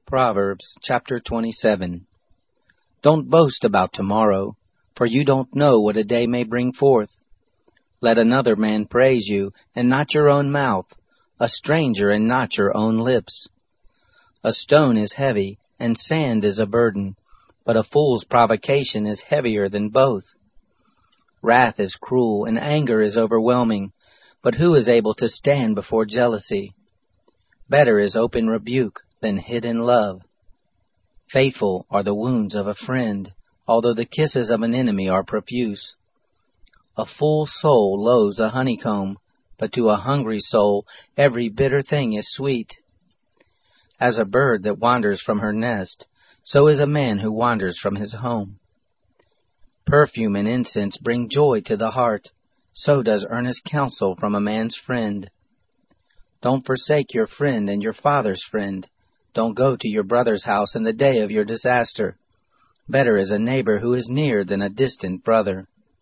Proverbs chapter 27. Don't boast about tomorrow, for you don't know what a day may bring forth. Let another man praise you, and not your own mouth, a stranger, and not your own lips. A stone is heavy, and sand is a burden, but a fool's provocation is heavier than both. Wrath is cruel, and anger is overwhelming, but who is able to stand before jealousy? Better is open rebuke than hidden love. Faithful are the wounds of a friend, although the kisses of an enemy are profuse. A full soul loathes a honeycomb, but to a hungry soul every bitter thing is sweet. As a bird that wanders from her nest, so is a man who wanders from his home. Perfume and incense bring joy to the heart, so does earnest counsel from a man's friend. Don't forsake your friend and your father's friend. Don't go to your brother's house in the day of your disaster. Better is a neighbor who is near than a distant brother.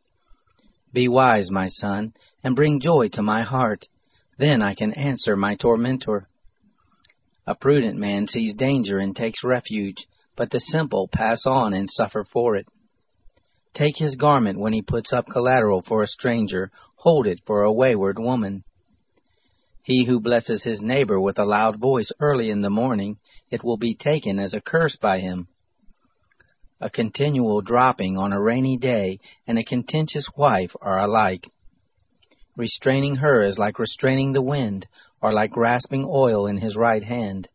Be wise, my son, and bring joy to my heart. Then I can answer my tormentor. A prudent man sees danger and takes refuge, but the simple pass on and suffer for it. Take his garment when he puts up collateral for a stranger. Hold it for a wayward woman. He who blesses his neighbor with a loud voice early in the morning, it will be taken as a curse by him. A continual dropping on a rainy day and a contentious wife are alike. Restraining her is like restraining the wind, or like grasping oil in his right hand.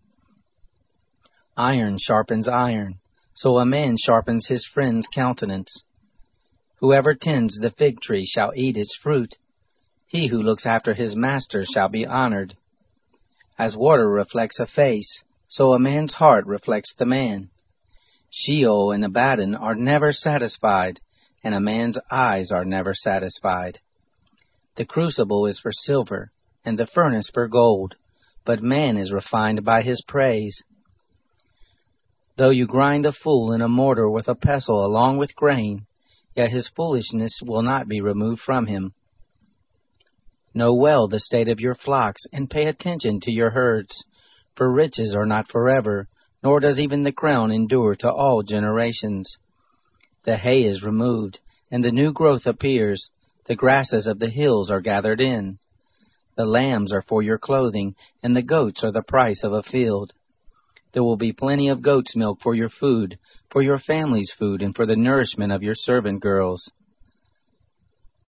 Iron sharpens iron, so a man sharpens his friend's countenance. Whoever tends the fig tree shall eat its fruit. He who looks after his master shall be honored. As water reflects a face, so a man's heart reflects the man. Sheol and Abaddon are never satisfied, and a man's eyes are never satisfied. The crucible is for silver, and the furnace for gold, but man is refined by his praise. Though you grind a fool in a mortar with a pestle along with grain, yet his foolishness will not be removed from him. Know well the state of your flocks, and pay attention to your herds, for riches are not forever, nor does even the crown endure to all generations. The hay is removed, and the new growth appears. The grasses of the hills are gathered in. The lambs are for your clothing, and the goats are the price of a field. There will be plenty of goat's milk for your food, for your family's food, and for the nourishment of your servant girls.